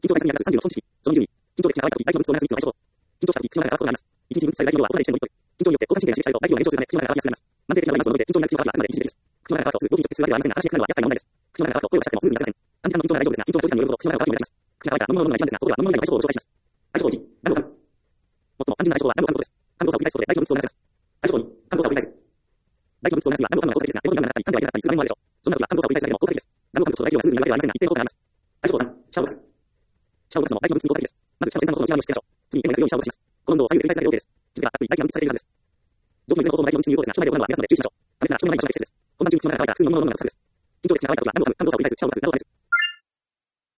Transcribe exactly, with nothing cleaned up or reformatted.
緊張対策に役立つさんじゅうの基礎知識。そのにじゅうに、緊張で口が乾いたとき、相手の物質を流す水の代償。緊張したとき、口の中からことがあります。一日分使い大量は大変の一歩。緊張によって交感神経が刺激されると大量が炎症するため、口の中が乾きやすくなります。慢性的な場合にますので、緊張になる口の乾きはあくまで一時的です。口の中が乾くとすぐ動きにとって通話ではありませんが、安心しなくなるのは厄介な問題です。口の中が乾くと声を出してもスムーズになりません。短時間の緊張なら大丈夫ですが、緊張が長時間に及ぶと口の中が乾きになります。口が乾いた飲み物のが一番ですが、ここでは飲み物以外の対処法を紹介します。対処法いち、何度かむ。最も単純な対処法は何度かむことです。感動作を繰り返すことで大気の物質を流せます。対処法に、感動作を繰り返す。大気の物質を流すには何度かむのが効果的ですが、よほど苦手なったり、噛んではいけなかったりする場合もあるでしょう。そんな時は感動作を繰り返すだけでも効果的です。何度かむことと大気をはスムーズに流れるわけではありませんが、一定の効果があります。対処法さん、シャワーを打つ。シャワーを打つのも大気の物質に効果的です。まず舌の先端の方の内側に押し付けましょう。次に手の中で用にシャワーをします。この運動を左右で繰り返すだけで OK です。気づけば、たっぷり大気が分泌されているはずです。上手に前の方向の大気の物質に有効ですが、人前で行うのは目安なので注意しましょう。試すな、人の前に場所が適切です。本番中に口の中が乾いたらすぐ飲み物を飲むのが不作です。緊張で口が乾いた時は何度かむ、感動作を繰り返す、シャワーを打つ、などを試す。